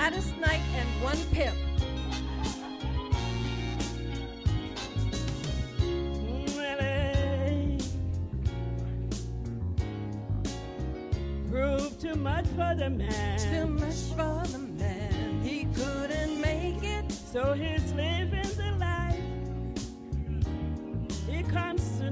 Gladys Knight and one pimp. Proved too much for the man. Too much for the man. He couldn't make it, so he's living the life he comes to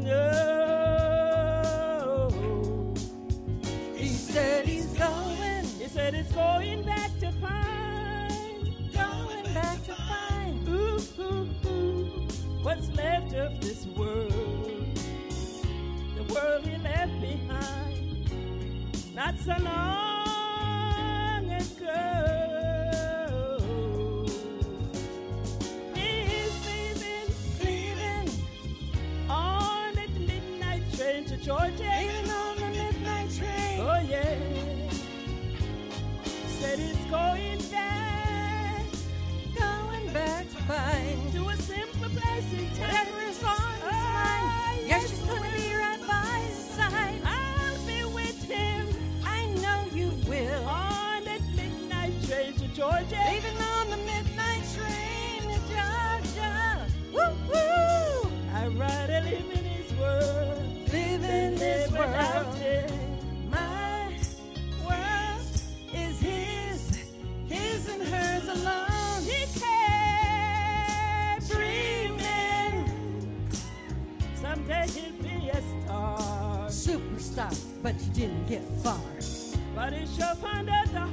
know. He said he's going. He said he's going back to find. Going back to find. Ooh, ooh, ooh, what's left of this world? The world he left behind not so long ago. He's leaving on the midnight train to Georgia. Leaving on the midnight train. Oh yeah. Said he's going back to find. To a simpler place in time. Whatever is on his mind. Yes, she's gonna be right by his side. I'll be with him. I know you will. On that midnight train to Georgia. Leaving on the midnight train to Georgia. Woo woo! I'd rather live in his world. Live in his world. Him. My world is his and hers alone. He kept dreaming. Someday he'll be a star. Superstar, but you didn't get far. But he sure found out the